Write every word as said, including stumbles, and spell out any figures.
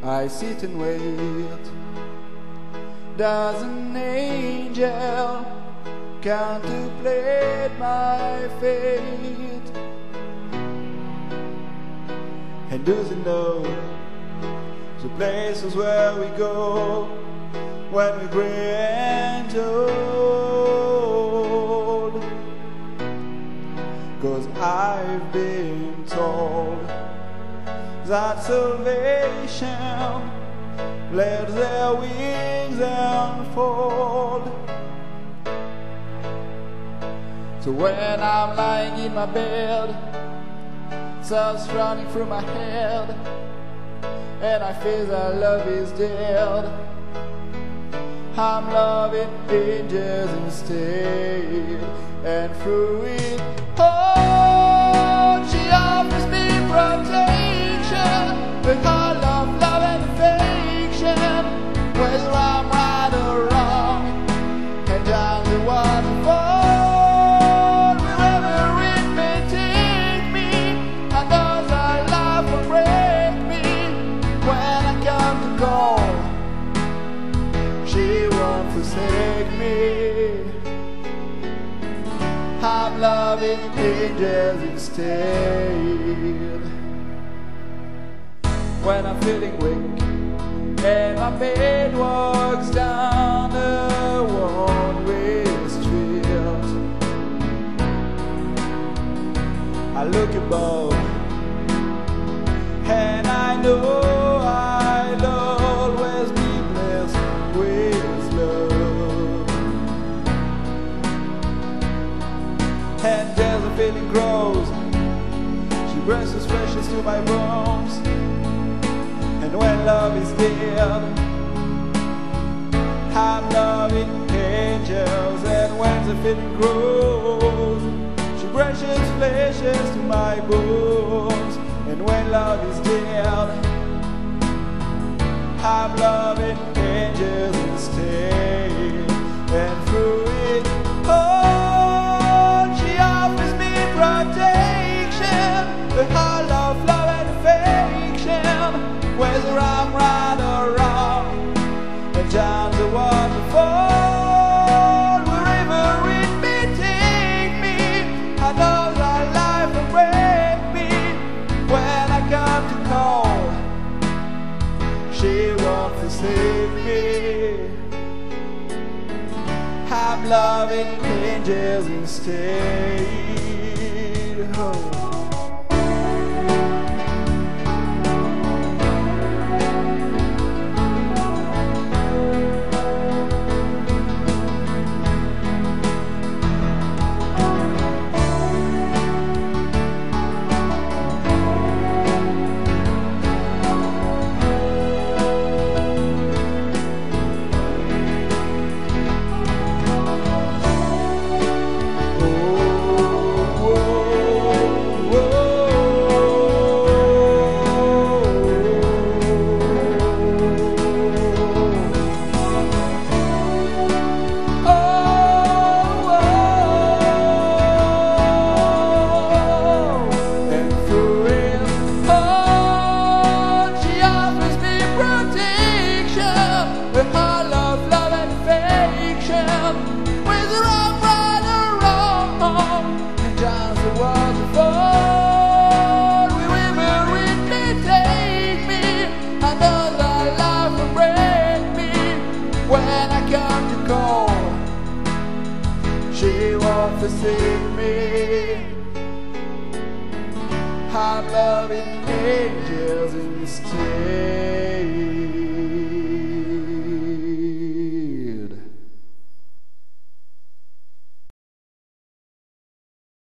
I sit and wait. Does an angel contemplate my fate? And does he know the places where we go when we grow old? 'Cause I've been told that salvation lets their wings unfold. So when I'm lying in my bed, thoughts running through my head, and I feel that love is dead, I'm loving angels instead. And through it all, she offers me protection with her love, love and affection, whether I'm right or wrong, and down the waterfall, wherever it may take me, and those our love will break me. When I come to call, she won't forsake me. I'm loving angels instead. When I'm feeling weak and my bed walks down a one-way street, I look above and I know I'll always be blessed with love. And as the feeling grows, she brings us freshness to my bones. And when love is dead, I'm loving angels. And when the feeling grows, she brushes flashes to my bones. And when love is dead, I'm loving angels instead. And through it all, she offers me protection with her love, love and affection, whether I'm right or wrong, and down the waterfall, wherever it may take me, I know that life will break me. When I come to call, she won't forsake me. I'm loving angels instead. Oh. With her love, love and affection, whether I'm right or wrong, and down the waterfall, wherever it may take me, I know that love will break me. When I come to call, she won't forsake me. I'm loving angels instead.